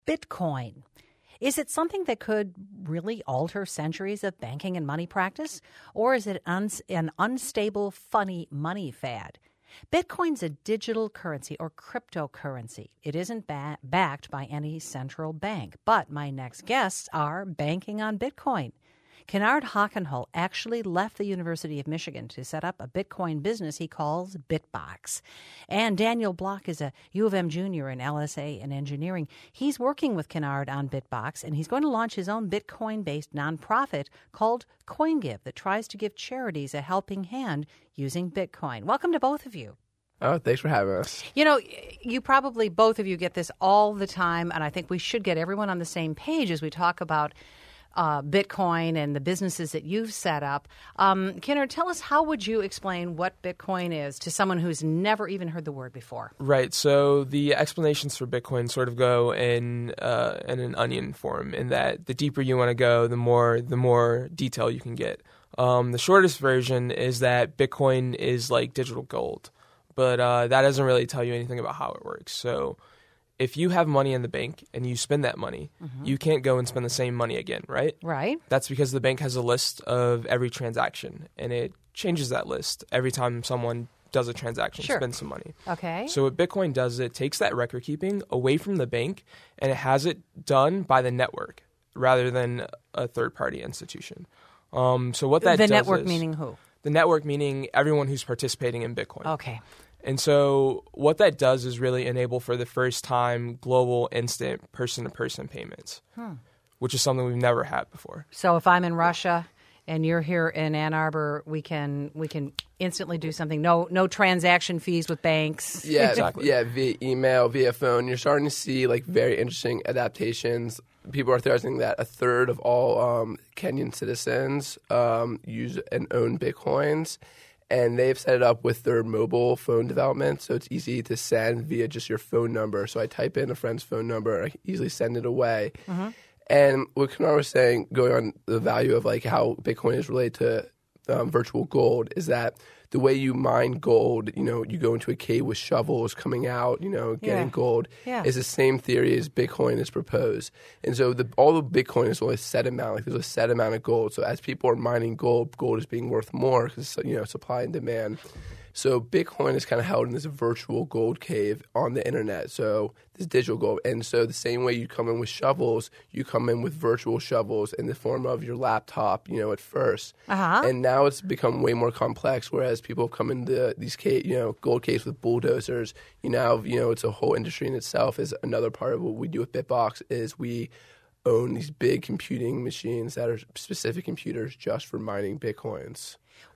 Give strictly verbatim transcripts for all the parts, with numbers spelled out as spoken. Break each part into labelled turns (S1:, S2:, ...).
S1: Bitcoin. Is it something that could really alter centuries of banking and money practice? Or is it uns- an unstable, funny money fad? Bitcoin's a digital currency or cryptocurrency. It isn't ba- backed by any central bank. But my next guests are banking on Bitcoin. Kennard Hockenhull actually left the University of Michigan to set up a Bitcoin business he calls BitBox. And Daniel Block is a U of M junior in L S A and engineering. He's working with Kennard on BitBox, and he's going to launch his own Bitcoin-based nonprofit called CoinGive that tries to give charities a helping hand using Bitcoin. Welcome to both of you.
S2: Oh, thanks for having us.
S1: You know, you probably, both of you get this all the time, and I think we should get everyone on the same page as we talk about Uh, Bitcoin and the businesses that you've set up. Um, Kennard, tell us, how would you explain what Bitcoin is to someone who's never even heard the word before?
S3: Right. So the explanations for Bitcoin sort of go in uh, in an onion form, in that the deeper you want to go, the more the more detail you can get. Um, the shortest version is that Bitcoin is like digital gold, but uh, that doesn't really tell you anything about how it works. So if you have money in the bank and you spend that money, mm-hmm. you can't go and spend the same money again, right?
S1: Right.
S3: That's because the bank has a list of every transaction, and it changes that list every time someone does a transaction,
S1: sure.
S3: spends some money.
S1: Okay.
S3: So what Bitcoin does is it takes that record keeping away from the bank, and it has it done by the network rather than a third-party institution. Um, so what that
S1: the
S3: does
S1: network
S3: is,
S1: meaning who?
S3: The network meaning everyone who's participating in Bitcoin.
S1: Okay.
S3: And so what that does is really enable for the first time global instant person-to-person payments, hmm. which is something we've never had before.
S1: So if I'm in Russia and you're here in Ann Arbor, we can we can instantly do something. No no transaction fees with banks.
S2: Yeah,
S3: exactly.
S2: Yeah, via email, via phone. You're starting to see like very interesting adaptations. People are theorizing that a third of all um, Kenyan citizens um, use and own Bitcoins. And they've set it up with their mobile phone development, so it's easy to send via just your phone number. So I type in a friend's phone number, and I can easily send it away. Mm-hmm. And what Kennard was saying, going on the value of like how Bitcoin is related to um, virtual gold, is that the way you mine gold, you know, you go into a cave with shovels coming out, you know, getting
S1: yeah.
S2: gold,
S1: yeah.
S2: is the same theory as Bitcoin is proposed. And so the, all the Bitcoin is only a set amount, like there's a set amount of gold. So as people are mining gold, gold is being worth more because, you know, supply and demand. So Bitcoin is kind of held in this virtual gold cave on the internet. So this digital gold. And so the same way you come in with shovels, you come in with virtual shovels in the form of your laptop, you know, at first.
S1: Uh-huh.
S2: And now it's become way more complex, whereas people have come into these cave, you know, gold caves with bulldozers. You know, you know, it's a whole industry in itself. Is another part of what we do with BitBox is we own these big computing machines that are specific computers just for mining Bitcoins.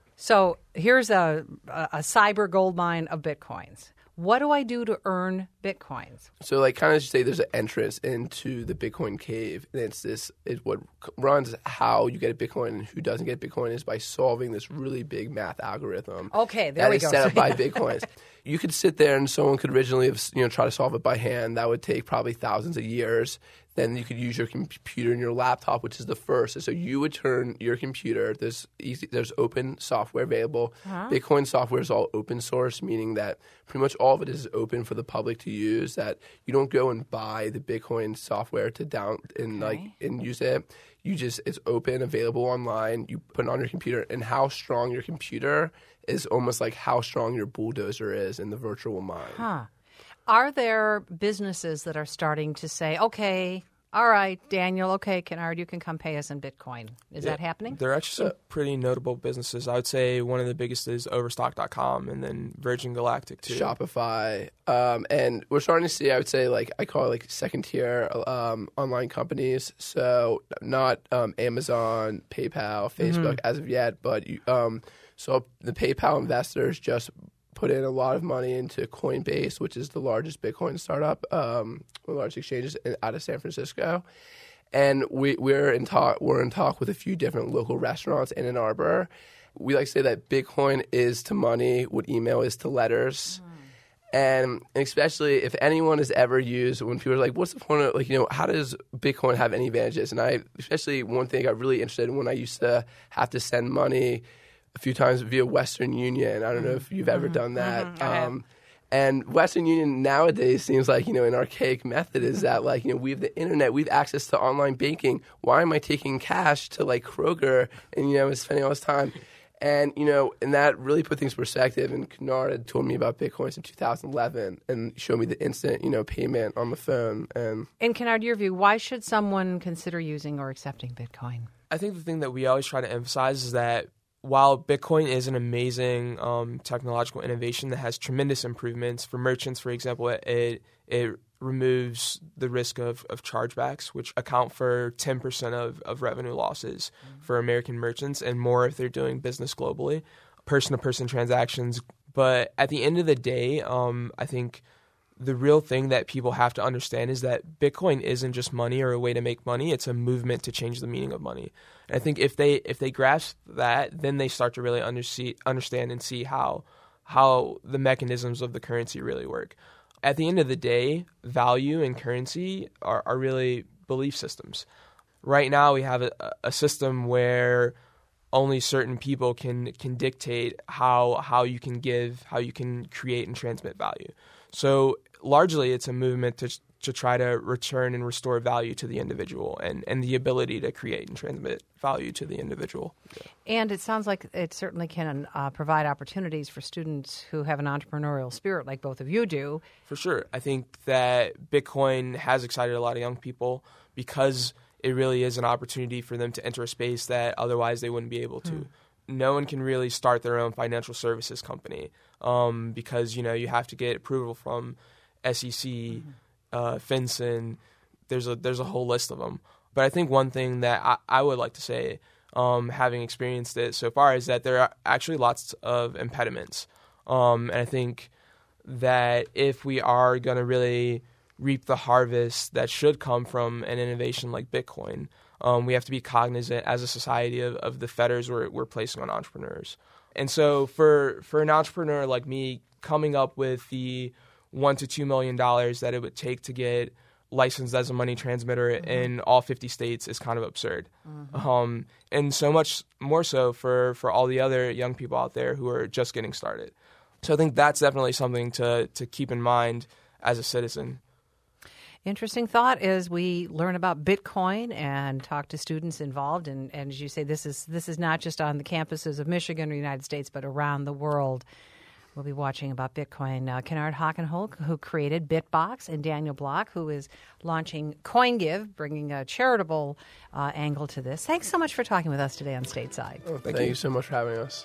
S1: So here's a, a, a cyber gold mine of Bitcoins. What do I do to earn Bitcoins?
S2: So, like, kind of say there's an entrance into the Bitcoin cave, and it's this is what runs how you get a Bitcoin and who doesn't get Bitcoin is by solving this really big math algorithm.
S1: Okay, there
S2: that
S1: we
S2: is
S1: go.
S2: set up by Bitcoins. You could sit there and someone could originally have, you know, try to solve it by hand. That would take probably thousands of years. Then you could use your computer and your laptop, which is the first. And so you would turn your computer. There's easy. There's open software available. Uh-huh. Bitcoin software is all open source, meaning that pretty much all of it is open for the public to use. That you don't go and buy the Bitcoin software to down and
S1: okay.
S2: like and use it. You just it's open, available online. You put it on your computer, and how strong your computer is almost like how strong your bulldozer is in the virtual mine.
S1: Huh. Are there businesses that are starting to say, okay, all right, Daniel, okay, Kennard, you can come pay us in Bitcoin. Is
S3: yeah,
S1: that happening?
S3: There are actually some pretty notable businesses. I would say one of the biggest is Overstock dot com and then Virgin Galactic, too.
S2: Shopify. Um, and we're starting to see, I would say, like I call it like second-tier um, online companies. So not um, Amazon, PayPal, Facebook mm-hmm. as of yet, but you, um, so the PayPal investors just put in a lot of money into Coinbase, which is the largest Bitcoin startup, um, one of the largest exchanges in, out of San Francisco. And we, we're in talk. We're in talk with a few different local restaurants in Ann Arbor. We like to say that Bitcoin is to money what email is to letters. Mm. And especially if anyone has ever used, when people are like, what's the point of, like, you know, how does Bitcoin have any advantages? And I, especially one thing I got really interested in when I used to have to send money a few times via Western Union. I don't know if you've ever done that.
S1: Mm-hmm.
S2: Um, And Western Union nowadays seems like, you know, an archaic method is that, like, you know, we have the internet, we have access to online banking. Why am I taking cash to, like, Kroger and, you know, spending all this time? And, you know, and that really put things in perspective. And Kennard had told me about Bitcoins in two thousand eleven and showed me the instant, you know, payment on the phone. And
S1: in Kennard, your view, why should someone consider using or accepting Bitcoin?
S3: I think the thing that we always try to emphasize is that while Bitcoin is an amazing um, technological innovation that has tremendous improvements for merchants, for example, it it removes the risk of, of chargebacks, which account for ten percent of, of revenue losses mm-hmm. for American merchants and more if they're doing business globally, person-to-person transactions. But at the end of the day, um, I think the real thing that people have to understand is that Bitcoin isn't just money or a way to make money. It's a movement to change the meaning of money. And I think if they if they grasp that, then they start to really undersee, understand and see how how the mechanisms of the currency really work. At the end of the day, value and currency are, are really belief systems. Right now, we have a, a system where only certain people can can dictate how how you can give, how you can create and transmit value. So largely, it's a movement to to try to return and restore value to the individual and, and the ability to create and transmit value to the individual. Yeah.
S1: And it sounds like it certainly can uh, provide opportunities for students who have an entrepreneurial spirit like both of you do.
S3: For sure. I think that Bitcoin has excited a lot of young people because it really is an opportunity for them to enter a space that otherwise they wouldn't be able to. Hmm. No one can really start their own financial services company um, because, you know, you have to get approval from S E C, mm-hmm. uh, FinCEN. There's a there's a whole list of them. But I think one thing that I, I would like to say, um, having experienced it so far, is that there are actually lots of impediments. Um, and I think that if we are going to really reap the harvest that should come from an innovation like Bitcoin, um, we have to be cognizant as a society of, of the fetters we're, we're placing on entrepreneurs. And so for for an entrepreneur like me, coming up with the one to two million dollars that it would take to get licensed as a money transmitter mm-hmm. in all fifty states is kind of absurd. Mm-hmm. Um, and so much more so for, for all the other young people out there who are just getting started. So I think that's definitely something to to keep in mind as a citizen.
S1: Interesting thought as we learn about Bitcoin and talk to students involved. And, and as you say, this is this is not just on the campuses of Michigan or the United States, but around the world. We'll be watching about Bitcoin. Uh, Kennard Hockenholk, who created Bitbox, and Daniel Block, who is launching CoinGive, bringing a charitable uh, angle to this. Thanks so much for talking with us today on Stateside.
S2: Oh, thank, thank you. you so much for having us.